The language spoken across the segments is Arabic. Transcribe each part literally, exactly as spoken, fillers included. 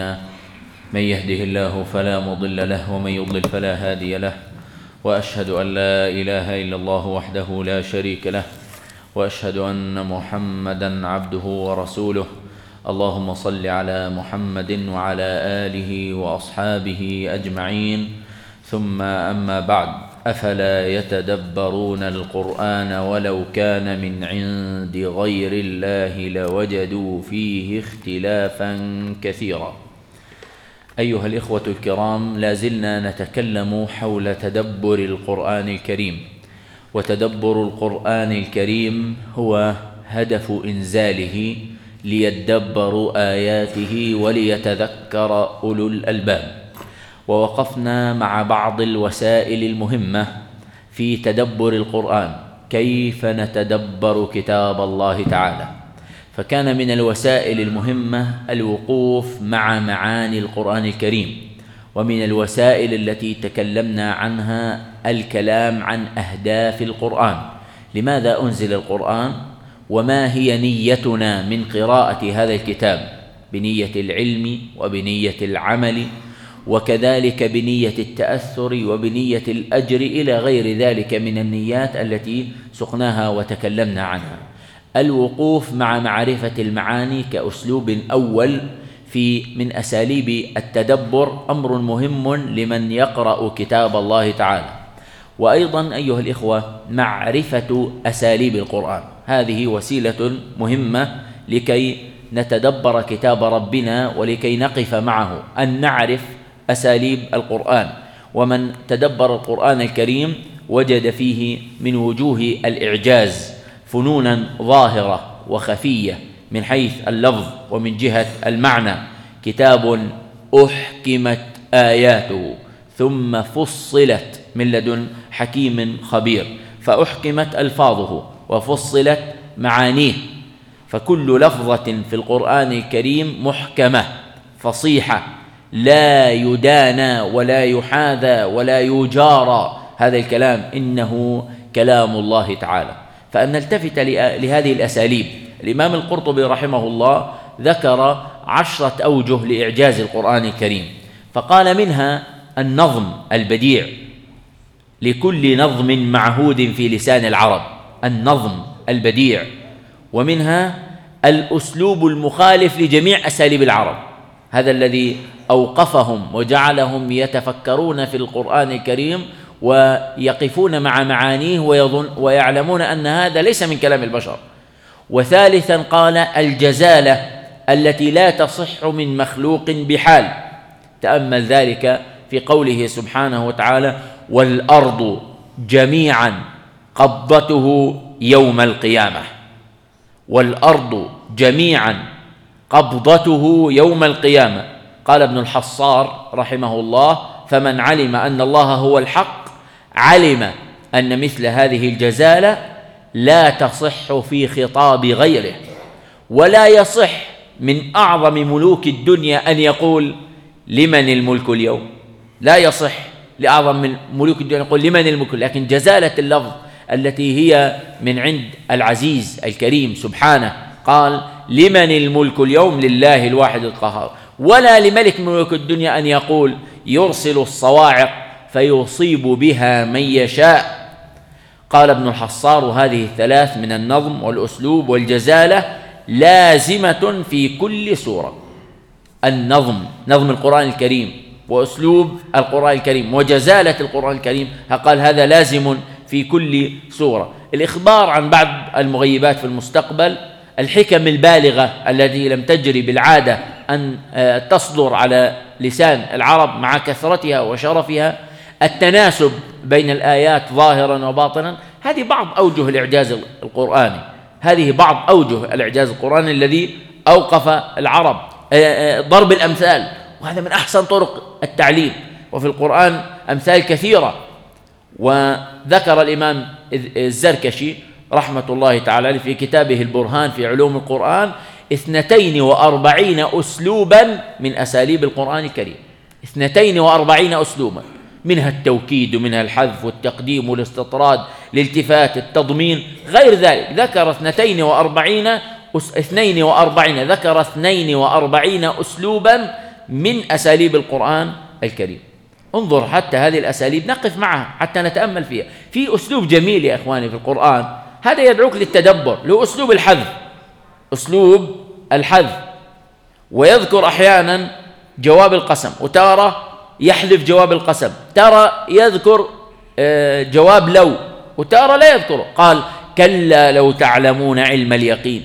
من يهده الله فلا مضل له ومن يضلل فلا هادي له، وأشهد أن لا إله إلا الله وحده لا شريك له، وأشهد أن محمدا عبده ورسوله. اللهم صل على محمد وعلى آله وأصحابه أجمعين، ثم أما بعد، أفلا يتدبرون القرآن ولو كان من عند غير الله لوجدوا فيه اختلافا كثيرا. أيها الإخوة الكرام، لازلنا نتكلم حول تدبر القرآن الكريم، وتدبر القرآن الكريم هو هدف إنزاله ليدبروا آياته وليتذكر أولو الألباب. ووقفنا مع بعض الوسائل المهمة في تدبر القرآن، كيف نتدبر كتاب الله تعالى. فكان من الوسائل المهمة الوقوف مع معاني القرآن الكريم، ومن الوسائل التي تكلمنا عنها الكلام عن أهداف القرآن. لماذا أنزل القرآن؟ وما هي نيتنا من قراءة هذا الكتاب، بنية العلم وبنية العمل، وكذلك بنية التأثر وبنية الأجر إلى غير ذلك من النيات التي سقناها وتكلمنا عنها. الوقوف مع معرفة المعاني كأسلوب أول في من أساليب التدبر أمر مهم لمن يقرأ كتاب الله تعالى. وأيضا أيها الإخوة، معرفة أساليب القرآن، هذه وسيلة مهمة لكي نتدبر كتاب ربنا ولكي نقف معه، أن نعرف أساليب القرآن. ومن تدبر القرآن الكريم وجد فيه من وجوه الإعجاز فنونا ظاهرة وخفية من حيث اللفظ ومن جهة المعنى. كتاب أحكمت آياته ثم فصلت من لدن حكيم خبير، فأحكمت ألفاظه وفصلت معانيه، فكل لفظة في القرآن الكريم محكمة فصيحة، لا يدانى ولا يحاذى ولا يجارى هذا الكلام، إنه كلام الله تعالى. فأن نلتفت لهذه الأساليب. الإمام القرطبي رحمه الله ذكر عشرة أوجه لإعجاز القرآن الكريم، فقال منها النظم البديع، لكل نظم معهود في لسان العرب، النظم البديع. ومنها الأسلوب المخالف لجميع أساليب العرب، هذا الذي أوقفهم وجعلهم يتفكرون في القرآن الكريم ويقفون مع معانيه ويظن ويعلمون أن هذا ليس من كلام البشر. وثالثا قال الجزالة التي لا تصح من مخلوق بحال، تأمل ذلك في قوله سبحانه وتعالى: والأرض جميعا قبضته يوم القيامة. والأرض جميعا قبضته يوم القيامة. قال ابن الحصار رحمه الله: فمن علم أن الله هو الحق علم أن مثل هذه الجزالة لا تصح في خطاب غيره، ولا يصح من أعظم ملوك الدنيا أن يقول لمن الملك اليوم، لا يصح لأعظم من ملوك الدنيا يقول لمن الملك، لكن جزالة اللفظ التي هي من عند العزيز الكريم سبحانه، قال لمن الملك اليوم، لله الواحد القهار. ولا لملك ملوك الدنيا أن يقول يرسل الصواعق فيصيب بها من يشاء. قال ابن الحصار: هذه الثلاث من النظم والأسلوب والجزالة لازمة في كل سورة. النظم، نظم القرآن الكريم، وأسلوب القرآن الكريم، وجزالة القرآن الكريم، قال هذا لازم في كل سورة. الإخبار عن بعض المغيبات في المستقبل، الحكم البالغة التي لم تجري بالعادة أن تصدر على لسان العرب مع كثرتها وشرفها، التناسب بين الآيات ظاهرا وباطنا. هذه بعض أوجه الإعجاز القرآني، هذه بعض أوجه الإعجاز القرآني الذي أوقف العرب. ضرب الأمثال، وهذا من أحسن طرق التعليم، وفي القرآن أمثال كثيرة. وذكر الإمام الزركشي رحمة الله تعالى في كتابه البرهان في علوم القرآن اثنتين وأربعين أسلوبا من أساليب القرآن الكريم، اثنتين وأربعين أسلوبا، منها التوكيد ومنها الحذف والتقديم والاستطراد، الالتفات، التضمين، غير ذلك. ذكر اثنتين وأربعين اثنين وأربعين ذكر اثنين وأربعين أسلوبا من أساليب القرآن الكريم. انظر حتى هذه الأساليب نقف معها حتى نتأمل فيها. في أسلوب جميل يا إخواني في القرآن، هذا يدعوك للتدبر، له أسلوب الحذف، أسلوب الحذف، ويذكر أحيانا جواب القسم، وتارة يحذف جواب القسم، تارة يذكر جواب لو، وتارة لا يذكره. قال كلا لو تعلمون علم اليقين،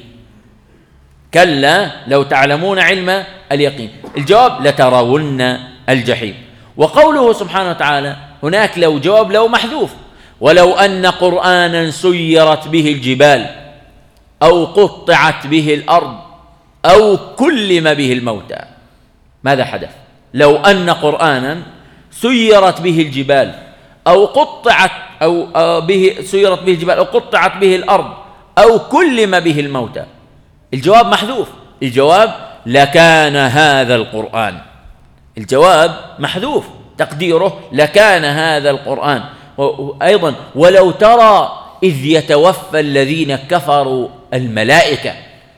كلا لو تعلمون علم اليقين، الجواب لترون الجحيم. وقوله سبحانه وتعالى هناك لو جواب لو محذوف، ولو أن قرآنا سيرت به الجبال أو قطعت به الأرض أو كلم به الموتى. ماذا حدث؟ لو أن قرآنا سيرت به الجبال أو قطعت أو به سيرت به الجبال أو قطعت به الأرض أو كلم به الموتى، الجواب محذوف، الجواب لكان هذا القرآن، الجواب محذوف تقديره لكان هذا القرآن. وأيضا ولو ترى إذ يتوفى الذين كفروا الملائكة.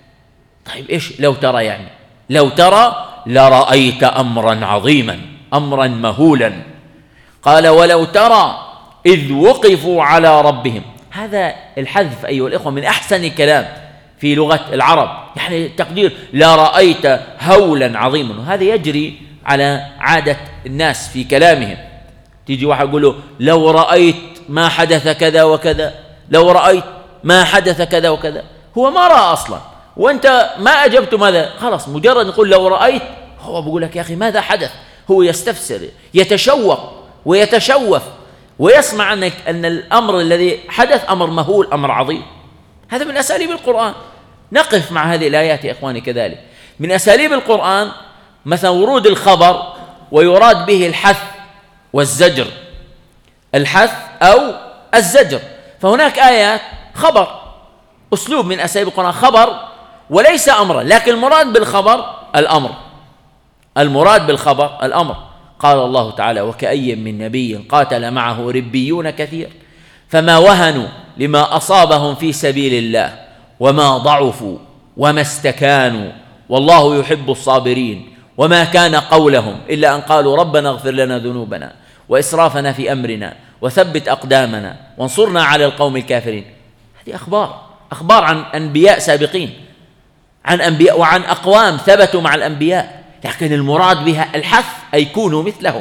طيب إيش لو ترى يعني؟ لو ترى لرأيت أمرا عظيما، أمرا مهولا. قال ولو ترى إذ وقفوا على ربهم. هذا الحذف أيها الإخوة من أحسن الكلام في لغة العرب، يعني تقدير لرأيت هولا عظيما، وهذا يجري على عادة الناس في كلامهم. تيجي واحد يقول له لو رأيت ما حدث كذا وكذا، لو رأيت ما حدث كذا وكذا، هو ما رأى أصلا وأنت ما أجبت ماذا، خلاص مجرد نقول لو رأيت، هو بيقول لك يا أخي ماذا حدث، هو يستفسر يتشوق ويتشوف ويسمع أنك أن الأمر الذي حدث أمر مهول، أمر عظيم. هذا من أساليب القرآن. نقف مع هذه الآيات يا إخواني. كذلك من أساليب القرآن مثلا ورود الخبر ويراد به الحث والزجر، الحث أو الزجر. فهناك آيات خبر، أسلوب من أساليب القرآن، خبر وليس أمرا، لكن المراد بالخبر الأمر، المراد بالخبر الأمر. قال الله تعالى وكأي من نبي قاتل معه ربيون كثير فما وهنوا لما أصابهم في سبيل الله وما ضعفوا وما استكانوا والله يحب الصابرين وما كان قولهم إلا أن قالوا ربنا اغفر لنا ذنوبنا وإسرافنا في أمرنا وثبت أقدامنا وانصرنا على القوم الكافرين. هذه أخبار، أخبار عن أنبياء سابقين، عن أنبياء وعن أقوام ثبتوا مع الأنبياء، لكن المراد بها الحث أي كونوا مثلهم.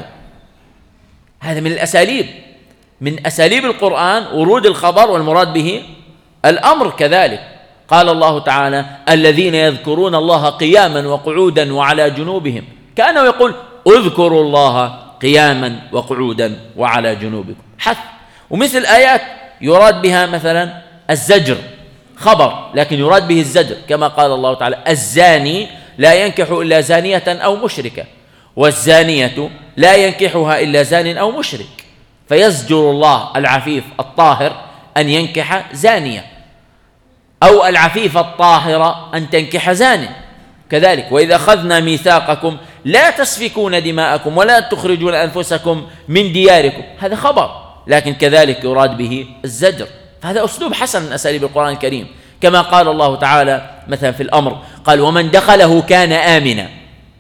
هذا من الأساليب، من أساليب القرآن ورود الخبر والمراد به الأمر. كذلك قال الله تعالى الذين يذكرون الله قياما وقعودا وعلى جنوبهم، كأنه يقول اذكروا الله قياما وقعودا وعلى جنوبكم، حث. ومثل آيات يراد بها مثلا الزجر، خبر لكن يراد به الزجر، كما قال الله تعالى الزاني لا ينكح إلا زانية أو مشركة والزانية لا ينكحها إلا زان أو مشرك، فيزجر الله العفيف الطاهر أن ينكح زانية، أو العفيف الطاهرة أن تنكح زان. كذلك وإذا أخذنا ميثاقكم لا تسفكون دماءكم ولا تخرجون أنفسكم من دياركم، هذا خبر لكن كذلك يراد به الزجر. فهذا أسلوب حسن من أساليب القرآن الكريم. كما قال الله تعالى مثلا في الأمر قال ومن دخله كان آمنا،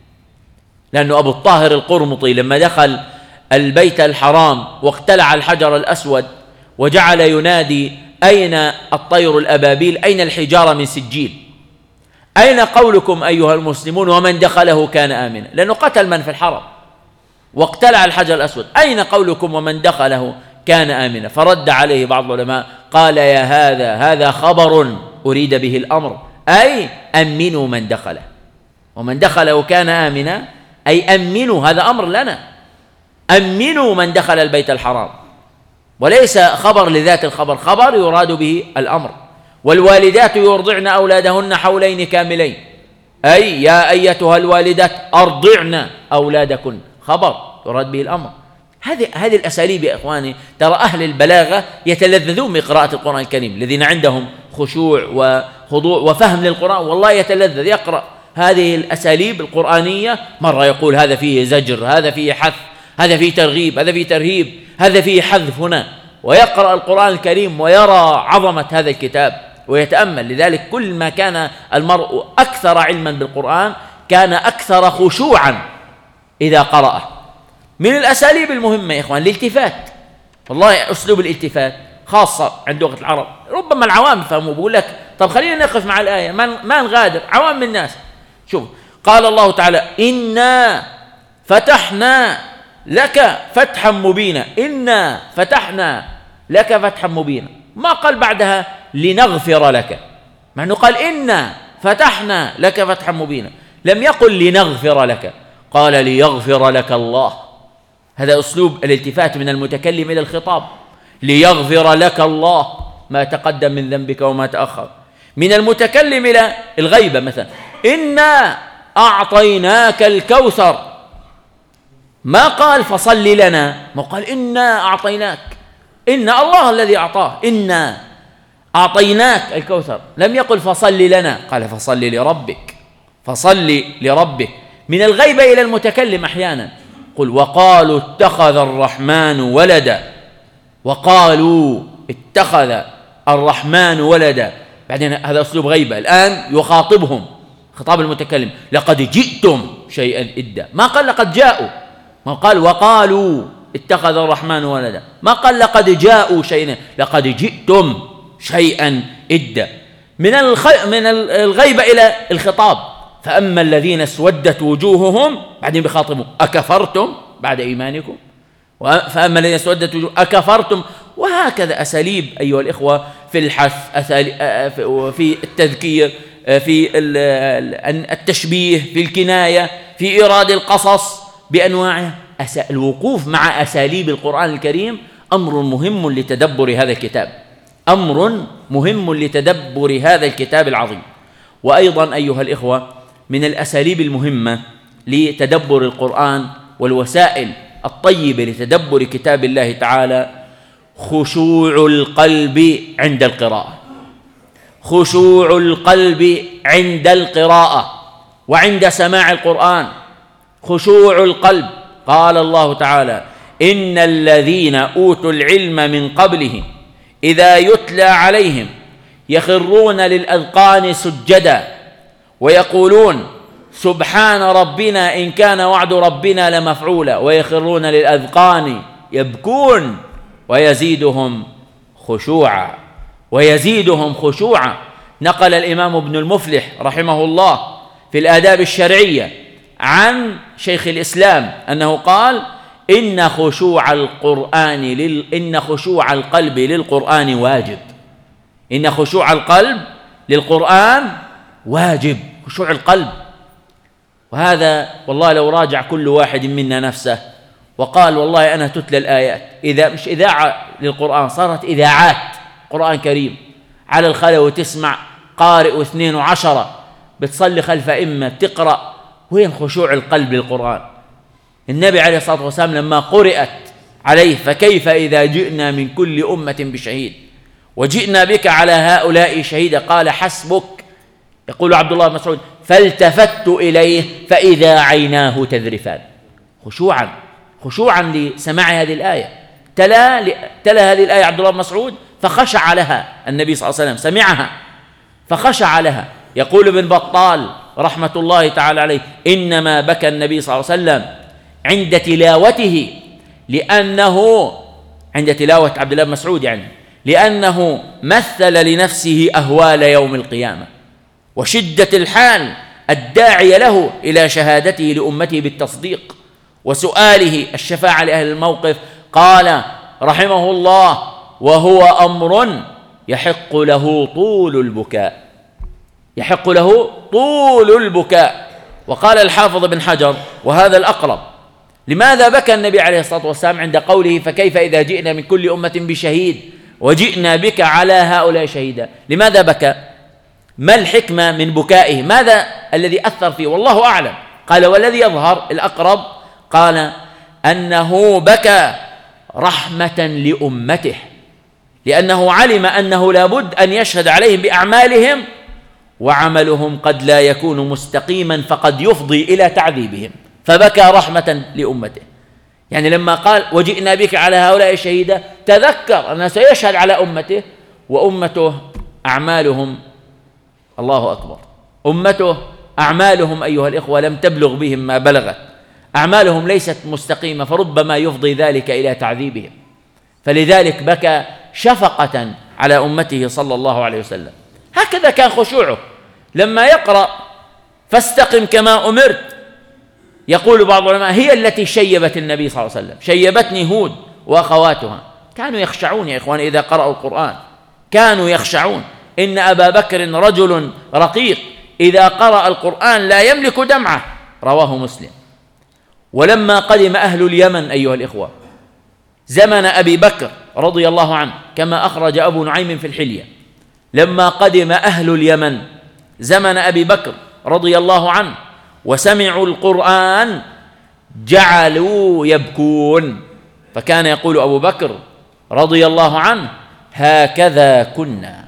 لأنه أبو الطاهر القرمطي لما دخل البيت الحرام واقتلع الحجر الأسود وجعل ينادي أين الطير الأبابيل، أين الحجارة من سجيل، أين قولكم أيها المسلمون ومن دخله كان آمنا، لأنه قتل من في الحرم واقتلع الحجر الأسود، أين قولكم ومن دخله كان آمنا. فرد عليه بعض العلماء قال يا هذا هذا خبر أريد به الأمر، أي أمنوا من دخله، ومن دخله كان آمنا أي أمنوا، هذا أمر لنا، أمنوا من دخل البيت الحرام، وليس خبر لذات الخبر، خبر يراد به الأمر. والوالدات يرضعن أولادهن حولين كاملين، أي يا أيتها الوالدات أرضعن أولادكن، خبر يراد به الأمر. هذه هذه الأساليب يا إخواني. ترى أهل البلاغة يتلذذون بقراءة القرآن الكريم، الذين عندهم خشوع وخضوع وفهم للقرآن والله يتلذذ يقرأ هذه الأساليب القرآنية. مرة يقول هذا فيه زجر، هذا فيه حث، هذا فيه ترغيب، هذا فيه ترهيب، هذا فيه حذف هنا، ويقرأ القرآن الكريم ويرى عظمة هذا الكتاب ويتأمل. لذلك كل ما كان المرء أكثر علما بالقرآن كان أكثر خشوعا إذا قرأ. من الأساليب المهمة يا إخوان الالتفات، والله أسلوب الالتفات خاصة عند لغة العرب، ربما العوام يفهموا. بقول لك طب خلينا نقف مع الآية، ما ما نغادر، عوام الناس. شوف قال الله تعالى إنا فتحنا لك فتحا مبينا، إنا فتحنا لك فتحا مبينا، ما قال بعدها لنغفر لك، مع أنه قال إنا فتحنا لك فتحا مبينا، لم يقل لنغفر لك، قال ليغفر لك الله. هذا أسلوب الالتفات من المتكلم إلى الخطاب، ليغفر لك الله ما تقدم من ذنبك وما تأخر. من المتكلم إلى الغيبة مثلا إنا أعطيناك الكوثر، ما قال فصل لنا، ما قال إنا أعطيناك، إن الله الذي أعطاه، إنا أعطيناك الكوثر، لم يقل فصل لنا، قال فصل لربك، فصل لربك. من الغيبة إلى المتكلم أحيانا قل وقالوا اتخذ الرحمن ولدا، وقالوا اتخذ الرحمن ولدا، بعدين هذا أسلوب غيبة، الآن يخاطبهم خطاب المتكلم لقد جئتم شيئا إدا، ما قال لقد جاءوا، ما قال وقالوا اتخذ الرحمن ولدا، ما قال لقد جاءوا شيئا، لقد جئتم شيئا إدا. من الخ... من الغيبة إلى الخطاب فأما الذين اسودت وجوههم، بعدين بيخاطبوا أكفرتم بعد إيمانكم، فأما الذين اسودت وجوههم أكفرتم، وهكذا أساليب أيها الإخوة في الحث، في التذكير، في التشبيه، في الكناية، في إيراد القصص بأنواعها. الوقوف مع أساليب القرآن الكريم أمر مهم لتدبر هذا الكتاب، أمر مهم لتدبر هذا الكتاب العظيم. وأيضا أيها الإخوة من الأساليب المهمة لتدبر القرآن والوسائل الطيبة لتدبر كتاب الله تعالى خشوع القلب عند القراءة، خشوع القلب عند القراءة وعند سماع القرآن، خشوع القلب. قال الله تعالى إن الذين أوتوا العلم من قبله إذا يتلى عليهم يخرون للأذقان سجدا ويقولون سبحان ربنا إن كان وعد ربنا لمفعولا، ويخرون للأذقان يبكون ويزيدهم خشوعا، ويزيدهم خشوعا. نقل الإمام ابن المفلح رحمه الله في الآداب الشرعية عن شيخ الإسلام أنه قال إن خشوع القرآن لل... إن خشوع القلب للقرآن واجب، إن خشوع القلب للقرآن واجب، خشوع القلب. وهذا والله لو راجع كل واحد منا نفسه وقال والله أنا تتلى الآيات، إذا مش إذاعة للقرآن، صارت إذاعات قرآن كريم على الخلوة، تسمع قارئ واثنين وعشرة، بتصلي خلف إمة بتقرأ، وين خشوع القلب للقرآن؟ النبي عليه الصلاة والسلام لما قرأت عليه فكيف إذا جئنا من كل أمة بشهيد وجئنا بك على هؤلاء شهيدا، قال حسبك. يقول عبد الله بن مسعود فالتفت إليه فإذا عيناه تذرفان، خشوعا خشوعا لسماع هذه الآية. تلا تلا هذه الآية عبد الله بن مسعود فخشع لها النبي صلى الله عليه وسلم، سمعها فخشع لها. يقول ابن بطال رحمة الله تعالى عليه إنما بكى النبي صلى الله عليه وسلم عند تلاوته، لأنه عند تلاوة عبد الله بن مسعود يعني لأنه مثل لنفسه أهوال يوم القيامة وشدة الحال الداعية له إلى شهادته لأمته بالتصديق وسؤاله الشفاعة لأهل الموقف. قال رحمه الله وهو أمر يحق له طول البكاء، يحق له طول البكاء. وقال الحافظ بن حجر وهذا الأقرب، لماذا بكى النبي عليه الصلاة والسلام عند قوله فكيف إذا جئنا من كل أمة بشهيد وجئنا بك على هؤلاء شهيدا؟ لماذا بكى؟ ما الحكمة من بكائه؟ ماذا الذي أثر فيه؟ والله أعلم. قال والذي يظهر الأقرب قال أنه بكى رحمة لأمته، لأنه علم أنه لابد أن يشهد عليهم بأعمالهم، وعملهم قد لا يكون مستقيما فقد يفضي إلى تعذيبهم، فبكى رحمة لأمته. يعني لما قال وجئنا بك على هؤلاء شهيدا تذكر أنه سيشهد على أمته، وأمته أعمالهم الله أكبر، أمته أعمالهم أيها الإخوة لم تبلغ بهم ما بلغت. أعمالهم ليست مستقيمة، فربما يفضي ذلك إلى تعذيبهم. فلذلك بكى شفقة على أمته صلى الله عليه وسلم. هكذا كان خشوعه لما يقرأ فاستقم كما أمرت. يقول بعض العلماء هي التي شيبت النبي صلى الله عليه وسلم، شيبتني هود وأخواتها. كانوا يخشعون يا إخوان إذا قرأوا القرآن، كانوا يخشعون. إن أبا بكر رجل رقيق إذا قرأ القرآن لا يملك دمعة، رواه مسلم. ولما قدم أهل اليمن أيها الإخوة زمن أبي بكر رضي الله عنه، كما أخرج أبو نعيم في الحلية، لما قدم أهل اليمن زمن أبي بكر رضي الله عنه وسمعوا القرآن جعلوا يبكون. فكان يقول أبو بكر رضي الله عنه هكذا كنا،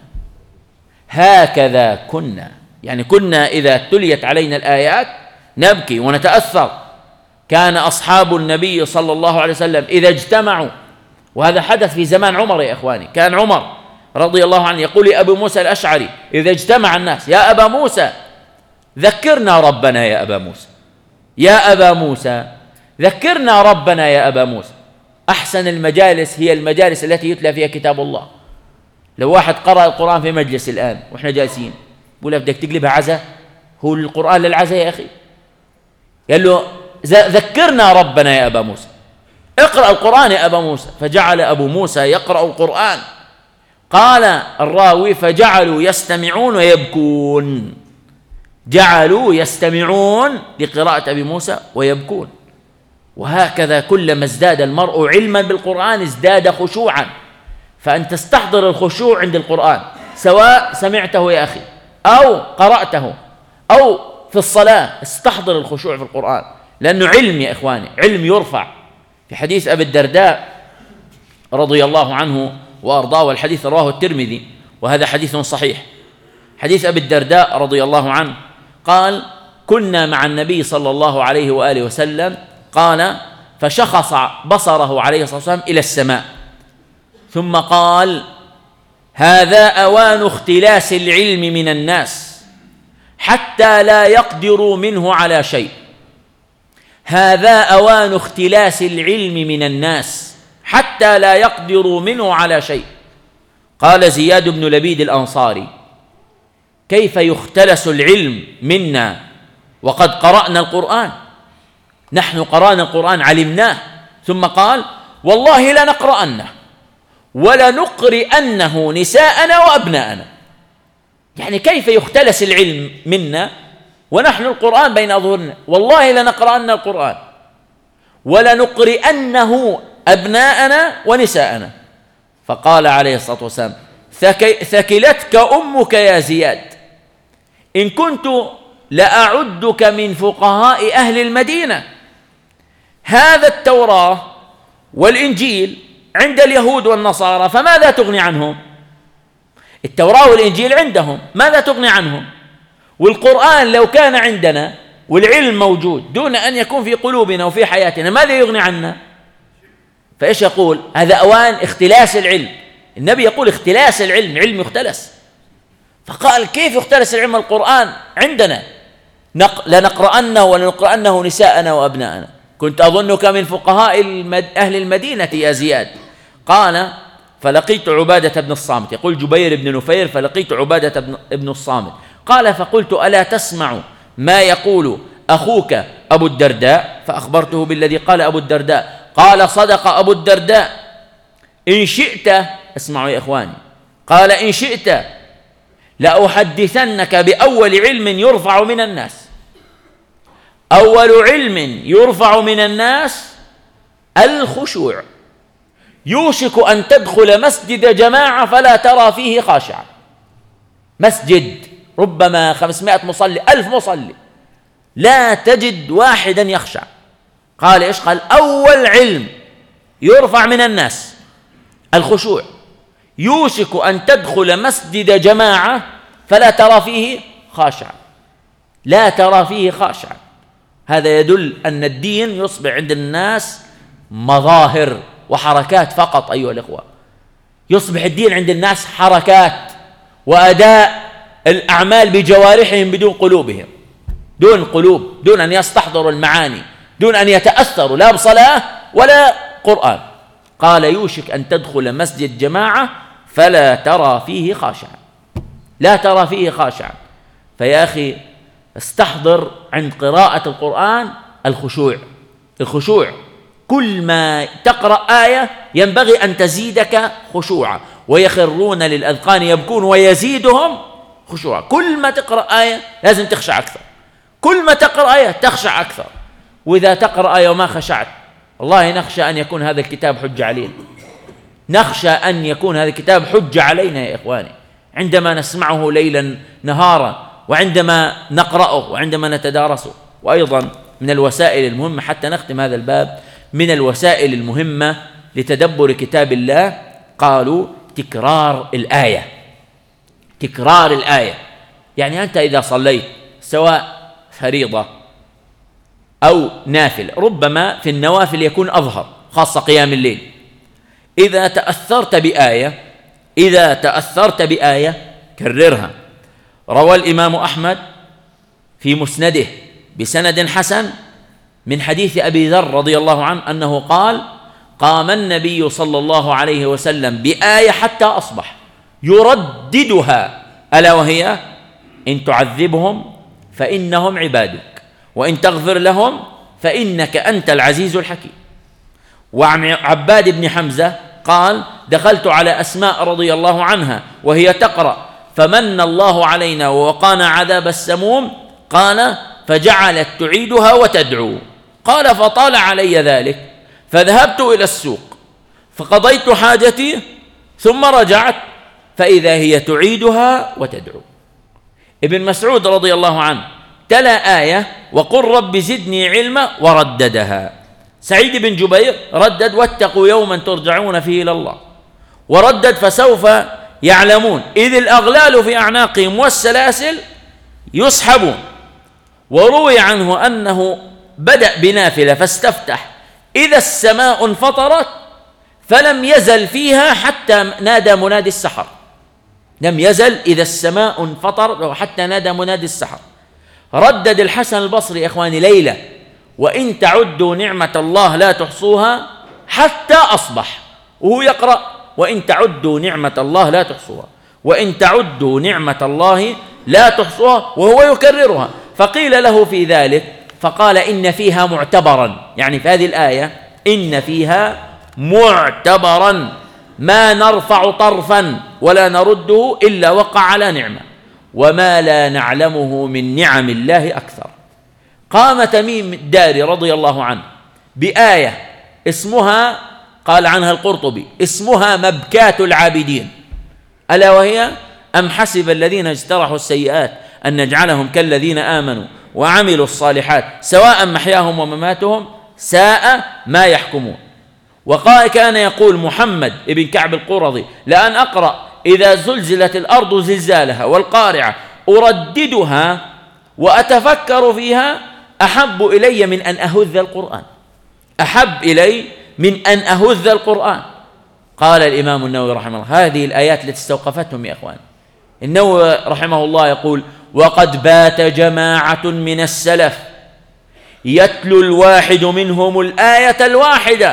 هكذا كنا، يعني كنا إذا تليت علينا الآيات نبكي ونتأثر. كان أصحاب النبي صلى الله عليه وسلم إذا اجتمعوا، وهذا حدث في زمان عمر يا إخواني، كان عمر رضي الله عنه يقول لأبي موسى الأشعري إذا اجتمع الناس: يا أبا موسى ذكرنا ربنا يا أبا موسى، يا أبا موسى ذكرنا ربنا يا أبا موسى. أحسن المجالس هي المجالس التي يتلى فيها كتاب الله. لو واحد قرأ القرآن في مجلس الآن وإحنا جالسين بقول بدك تقلبها عزاء، هو القرآن للعزاء يا أخي؟ قال له ذكرنا ربنا يا أبا موسى، اقرأ القرآن يا أبا موسى. فجعل أبو موسى يقرأ القرآن. قال الراوي فجعلوا يستمعون ويبكون، جعلوا يستمعون لقراءة أبي موسى ويبكون. وهكذا كلما ازداد المرء علما بالقرآن ازداد خشوعا. فأن تستحضر الخشوع عند القرآن، سواء سمعته يا أخي أو قرأته أو في الصلاة، استحضر الخشوع في القرآن، لأنه علم يا إخواني، علم يرفع. في حديث أبي الدرداء رضي الله عنه وأرضاه، والحديث رواه الترمذي وهذا حديث صحيح. حديث أبي الدرداء رضي الله عنه قال: كنا مع النبي صلى الله عليه وآله وسلم، قال: فشخص بصره عليه الصلاة والسلام إلى السماء ثم قال: هذا أوان اختلاس العلم من الناس حتى لا يقدروا منه على شيء، هذا أوان اختلاس العلم من الناس حتى لا يقدروا منه على شيء. قال زياد بن لبيد الأنصاري: كيف يختلس العلم منا وقد قرأنا القرآن؟ نحن قرأنا القرآن علمناه. ثم قال: والله لنقرأنه ولنقرئنه نساءنا وأبناءنا. يعني كيف يختلس العلم منا ونحن القرآن بين أظهرنا؟ والله لنقرأن القرآن ولنقرئنه أبناءنا ونساءنا. فقال عليه الصلاة والسلام: ثكلتك أمك يا زياد، إن كنت لأعدك من فقهاء أهل المدينة. هذا التوراة والإنجيل عند اليهود والنصارى، فماذا تغني عنهم؟ التوراة والإنجيل عندهم، ماذا تغني عنهم؟ والقرآن لو كان عندنا والعلم موجود دون أن يكون في قلوبنا وفي حياتنا، ماذا يغني عنا؟ فإيش يقول؟ هذا أوان اختلاس العلم. النبي يقول اختلاس العلم، علم يختلس. فقال: كيف يختلس العلم؟ القرآن عندنا، لنقرأنه ولنقرأنه نساءنا وأبناءنا. كنت أظنك من فقهاء المد... أهل المدينة يا زياد. قال: فلقيت عبادة بن الصامت، يقول جبير بن نفير: فلقيت عبادة بن, بن الصامت. قال: فقلت: ألا تسمع ما يقول أخوك أبو الدرداء؟ فأخبرته بالذي قال أبو الدرداء. قال: صدق أبو الدرداء، إن شئت، اسمعوا يا إخواني، قال: إن شئت لأحدثنك بأول علم يرفع من الناس. أول علم يرفع من الناس الخشوع. يوشك أن تدخل مسجد جماعة فلا ترى فيه خاشعا. مسجد ربما خمسمائة مصلي، ألف مصلي، لا تجد واحدا يخشع. قال إيش؟ قال: أول علم يرفع من الناس الخشوع. يوشك أن تدخل مسجد جماعة فلا ترى فيه خاشعا، لا ترى فيه خاشعا. هذا يدل أن الدين يصبح عند الناس مظاهر وحركات فقط أيها الإخوة. يصبح الدين عند الناس حركات وأداء الأعمال بجوارحهم بدون قلوبهم، دون قلوب، دون أن يستحضروا المعاني، دون أن يتأثروا لا بصلاة ولا قرآن. قال يوشك أن تدخل مسجد جماعة فلا ترى فيه خاشعا، لا ترى فيه خاشعا. فيا أخي استحضر عند قراءة القرآن الخشوع، الخشوع كل ما تقرأ آية ينبغي أن تزيدك خشوعا، ويخرون للأذقان يبكون ويزيدهم خشوعا. كل ما تقرأ آية لازم تخشع أكثر، كل ما تقرأ آية تخشع أكثر. وإذا تقرأ آية وما خشعت والله نخشى أن يكون هذا الكتاب حجة علينا، نخشى أن يكون هذا الكتاب حجة علينا يا إخواني، عندما نسمعه ليلا نهارا، وعندما نقرأه، وعندما نتدارسه. وأيضا من الوسائل المهمة حتى نختم هذا الباب، من الوسائل المهمة لتدبر كتاب الله قالوا تكرار الآية، تكرار الآية. يعني أنت إذا صليت سواء فريضة أو نافل، ربما في النوافل يكون أظهر خاصة قيام الليل، إذا تأثرت بآية إذا تأثرت بآية كررها. روى الإمام أحمد في مسنده بسند حسن من حديث أبي ذر رضي الله عنه أنه قال: قام النبي صلى الله عليه وسلم بآية حتى أصبح يرددها، ألا وهي: إن تعذبهم فإنهم عبادك، وإن تغفر لهم فإنك أنت العزيز الحكيم. وعن عباد بن حمزة قال: دخلت على أسماء رضي الله عنها وهي تقرأ: فمن الله علينا ووقانا عذاب السموم، قال: فجعلت تعيدها وتدعو. قال: فطال علي ذلك فذهبت إلى السوق فقضيت حاجتي ثم رجعت فإذا هي تعيدها وتدعو. ابن مسعود رضي الله عنه تلا آية: وقل رب زدني علما، ورددها. سعيد بن جبير ردد: واتقوا يوما ترجعون فيه إلى الله، وردد: فسوف يعلمون إذ الأغلال في أعناقهم والسلاسل يسحبون. وروي عنه أنه بدأ بنافلة فاستفتح: إذا السماء انفطرت، فلم يزل فيها حتى نادى منادي السحر، لم يزل إذا السماء انفطرت حتى نادى منادي السحر. ردد الحسن البصري يا إخواني ليلة: وإن تعدوا نعمة الله لا تحصوها، حتى أصبح وهو يقرأ: وإن تعدوا نعمة الله لا تحصوها، وإن تعدوا نعمة الله لا تحصوها، وهو يكررها. فقيل له في ذلك فقال: إن فيها معتبرا، يعني في هذه الآية إن فيها معتبرا ما نرفع طرفا ولا نرده إلا وقع على نعمة، وما لا نعلمه من نعم الله أكثر. قام تميم الداري رضي الله عنه بآية اسمها، قال عنها القرطبي: اسمها مبكات العابدين، ألا وهي: أم حسب الذين اجترحوا السيئات أن نجعلهم كالذين آمنوا وعملوا الصالحات سواء محياهم ومماتهم ساء ما يحكمون. وقال كان يقول محمد ابن كعب القرظي: لأن أقرأ إذا زلزلت الأرض زلزالها والقارعة أرددها وأتفكر فيها أحب إلي من أن أهذ القرآن، أحب إلي من أن أهذ القرآن. قال الإمام النووي رحمه الله: هذه الآيات التي استوقفتهم يا إخوان. النووي رحمه الله يقول: وقد بات جماعة من السلف يتلو الواحد منهم الآية الواحدة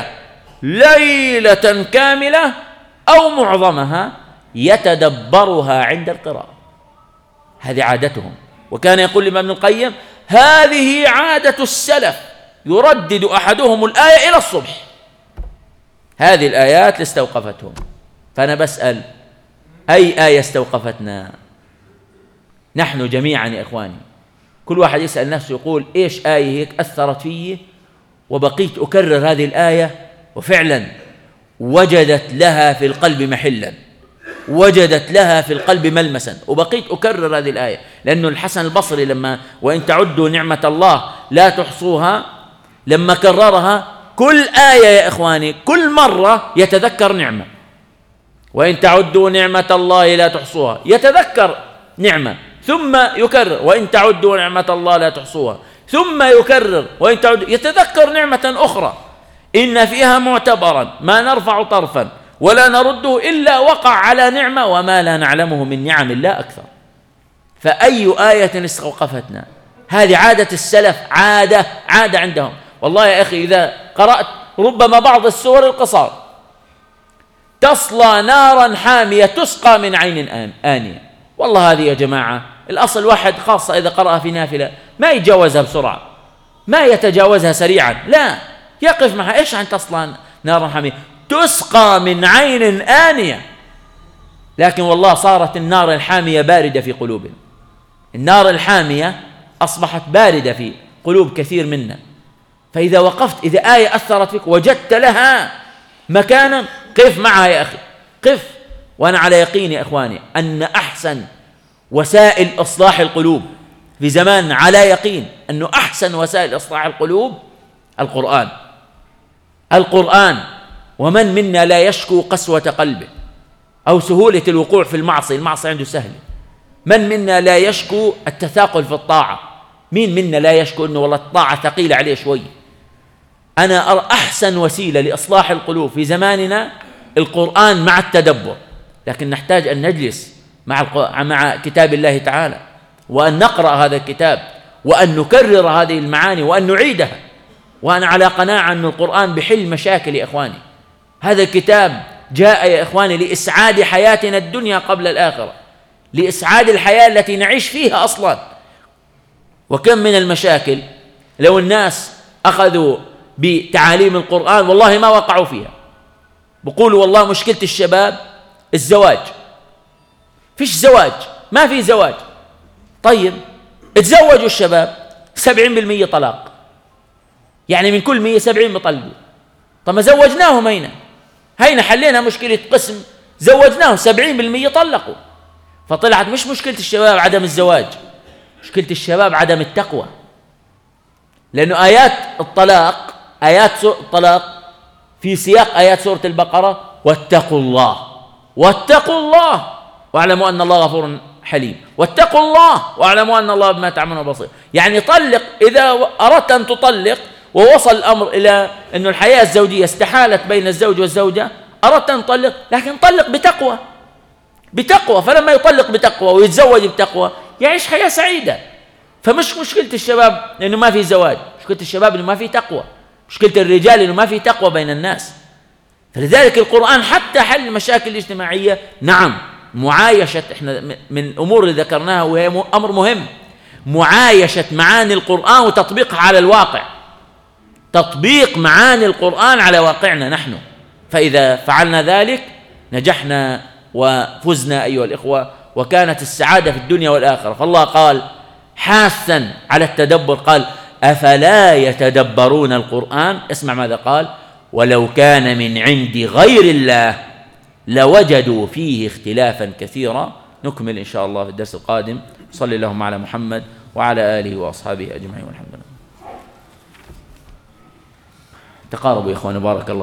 ليلة كاملة أو معظمها يتدبرها عند القراءة. هذه عادتهم. وكان يقول الإمام ابن القيم: هذه عادة السلف، يردد أحدهم الآية إلى الصبح. هذه الآيات اللي استوقفتهم. فأنا بسأل: أي آية استوقفتنا نحن جميعا يا إخواني؟ كل واحد يسأل نفسه يقول: إيش آية هيك أثرت فيه وبقيت أكرر هذه الآية وفعلا وجدت لها في القلب محلا، وجدت لها في القلب ملمسا، وبقيت أكرر هذه الآية. لأنه الحسن البصري لما وإن تعدوا نعمة الله لا تحصوها، لما كررها كل آية يا إخواني كل مرة يتذكر نعمة. وإن تعدوا نعمة الله لا تحصوها، يتذكر نعمة ثم يكرر: وإن تعدوا نعمة الله لا تحصوها، ثم يكرر: وإن تعدوا، يتذكر نعمة أخرى: إن فيها معتبرا ما نرفع طرفا ولا نرده إلا وقع على نعمة، وما لا نعلمه من نعم الله أكثر. فأي آية استوقفتنا؟ هذه عادة السلف، عادة عادة عندهم. والله يا أخي إذا قرأت ربما بعض السور القصار: تصلى نارا حامية تسقى من عين آنية. والله هذه يا جماعة الأصل واحد، خاصة إذا قرأها في نافلة، ما يتجاوزها بسرعة، ما يتجاوزها سريعا، لا، يقف معها. إيش عن تصلى نارا حامية تسقى من عين آنية؟ لكن والله صارت النار الحامية باردة في قلوبنا. النار الحامية أصبحت باردة في قلوب كثير منا. فإذا وقفت، إذا آية أثرت فيك وجدت لها مكانا، قف معها يا أخي، قف. وأنا على يقين يا إخواني أن أحسن وسائل إصلاح القلوب في زمان، على يقين أنه أحسن وسائل إصلاح القلوب القرآن. القرآن. ومن منا لا يشكو قسوة قلبه أو سهولة الوقوع في المعصية؟ المعصية عنده سهلة. من منا لا يشكو التثاقل في الطاعة؟ مين منا لا يشكو أنه والله الطاعة ثقيلة عليه شوي؟ أنا أرى أحسن وسيلة لإصلاح القلوب في زماننا القرآن مع التدبر. لكن نحتاج أن نجلس مع مع كتاب الله تعالى، وأن نقرأ هذا الكتاب، وأن نكرر هذه المعاني، وأن نعيدها. وأنا على قناعة أن القرآن بحل مشاكل يا إخواني. هذا الكتاب جاء يا إخواني لإسعاد حياتنا الدنيا قبل الآخرة، لإسعاد الحياة التي نعيش فيها أصلا. وكم من المشاكل لو الناس أخذوا بتعاليم القرآن والله ما وقعوا فيها. بقولوا والله مشكلة الشباب الزواج، فيش زواج، ما في زواج. طيب اتزوجوا الشباب، سبعين بالمئة طلاق، يعني من كل مية سبعين بطلقوا. طب ما زوجناهم، هينا هينا حلينا مشكلة قسم، زوجناهم سبعين بالمئة طلقوا. فطلعت مش مشكلة الشباب عدم الزواج، مشكلة الشباب عدم التقوى. لأنه آيات الطلاق، آيات الطلاق في سياق آيات سورة البقرة: واتقوا الله واتقوا الله واعلموا أن الله غفور حليم، واتقوا الله واعلموا أن الله بما تعملون بصير. يعني طلق إذا أردت أن تطلق ووصل الأمر إلى أن الحياة الزوجية استحالت بين الزوج والزوجة، أردت أن تطلق، لكن طلق بتقوى، بتقوى. فلما يطلق بتقوى ويتزوج بتقوى يعيش حياة سعيدة. فمش مشكلة الشباب لأنه ما في زواج، مشكلة الشباب أنه ما في تقوى، مشكلة الرجال أنه ما في تقوى بين الناس. فلذلك القرآن حتى حل المشاكل الاجتماعية، نعم، معايشة، احنا من الأمور اللي ذكرناها وهي أمر مهم، معايشة معاني القرآن وتطبيقها على الواقع، تطبيق معاني القرآن على واقعنا نحن. فإذا فعلنا ذلك نجحنا وفزنا أيها الإخوة، وكانت السعادة في الدنيا والآخرة. فالله قال حاثا على التدبر، قال: أفلا يتدبرون القرآن؟ اسمع ماذا قال: ولو كان من عند غير الله لوجدوا فيه اختلافا كثيرا. نكمل إن شاء الله في الدرس القادم. صلى اللهم على محمد وعلى آله وأصحابه أجمعين، والحمد لله. تقاربوا يا إخوان، بارك الله.